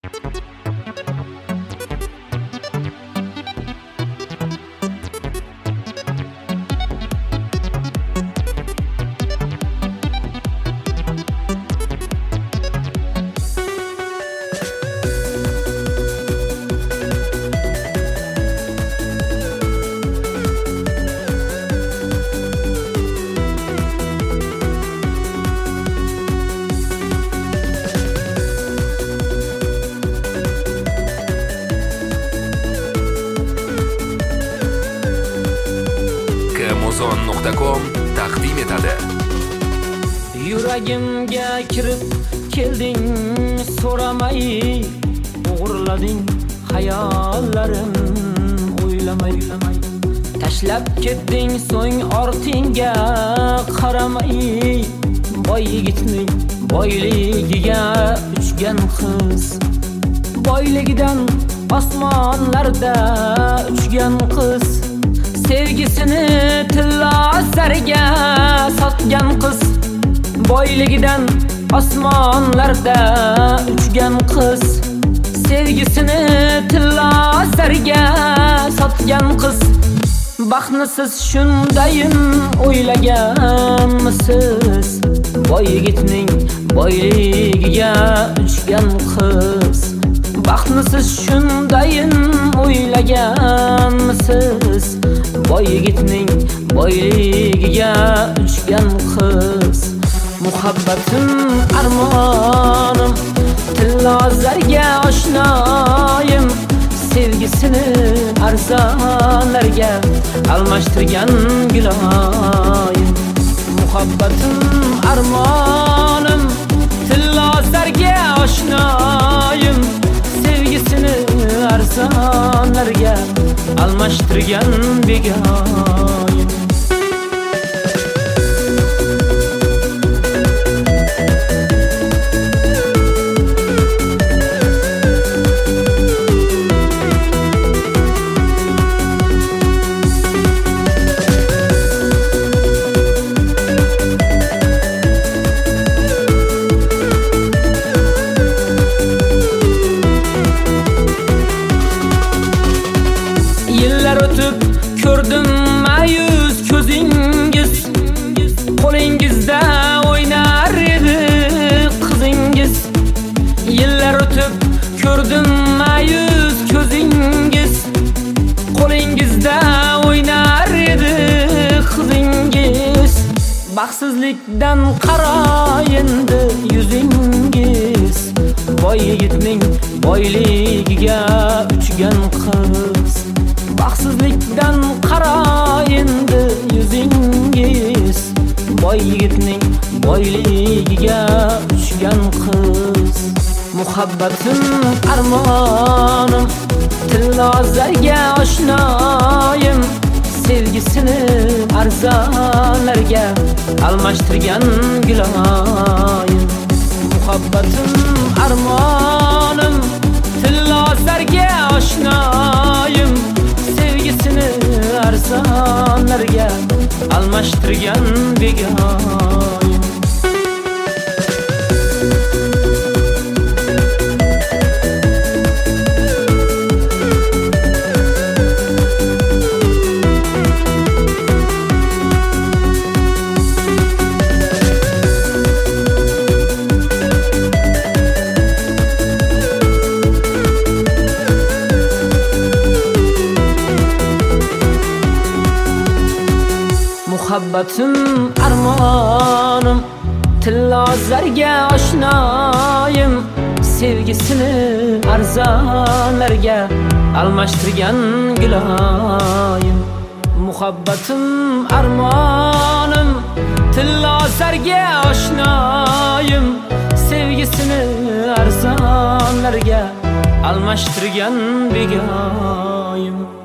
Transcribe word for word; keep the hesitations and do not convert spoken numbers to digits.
Amazon nuqta com taqdim etadi. Yuragimga kirib kelding, so'ramay o'g'irlading hayollarim, o'ylamay o'ylamay tashlab ketding, so'ng ortingga qaramay. Boy yigitning boyligiga uchgan qiz, boyligidan osmonlarda uchgan qiz, sevgisini tilla zariga sotgan qiz, boyligidan osmonlarda uchgan qiz, sevgisini tilla zariga sotgan qiz. Baxtni siz shundayin o'ylaganmisiz? Boy yigitning boyligiga uchgan qiz, baxtni siz shundayin o'ylaganmisiz? Boy yigitning boyligiga uchgan qiz. Muhabbatim armonim, tilla zarga oshnoyim, sevgisini arzonlarga almashtirgan giloyim. Muhabbatim armonim, tilla zarga oshnoyim, sevgisini arzonlarga almashtirgan begoyim. O'tib ko'rdim mayus ko'zingiz, qo'lingizda o'ynar edi qizingiz. Yillar o'tib ko'rdim mayus ko'zingiz, qo'lingizda o'ynar edi qizingiz. Baxtsizlikdan qarayindi yuzingiz, boy yigitning boyligiga uchgan qiz. Baxtsizlikdan qarayindi yuzingiz, boy yigitning boyligiga uchgan qiz. Muhabbatim armonim, tilla zarga oshnoyim, sevgisini arzonlarga almashtirgan giloyim. Muhabbatim armonim, tilla zarga oshnoyim, sevgisini arzonlarga almashtirgan begoyim. Muhabbatim armonim, tilla zarga oshnoyim, sevgisini arzonlarga almashtirgan giloyim. Muhabbatim armonim, tilla zarga oshnoyim, sevgisini arzonlarga almashtirgan begoyim.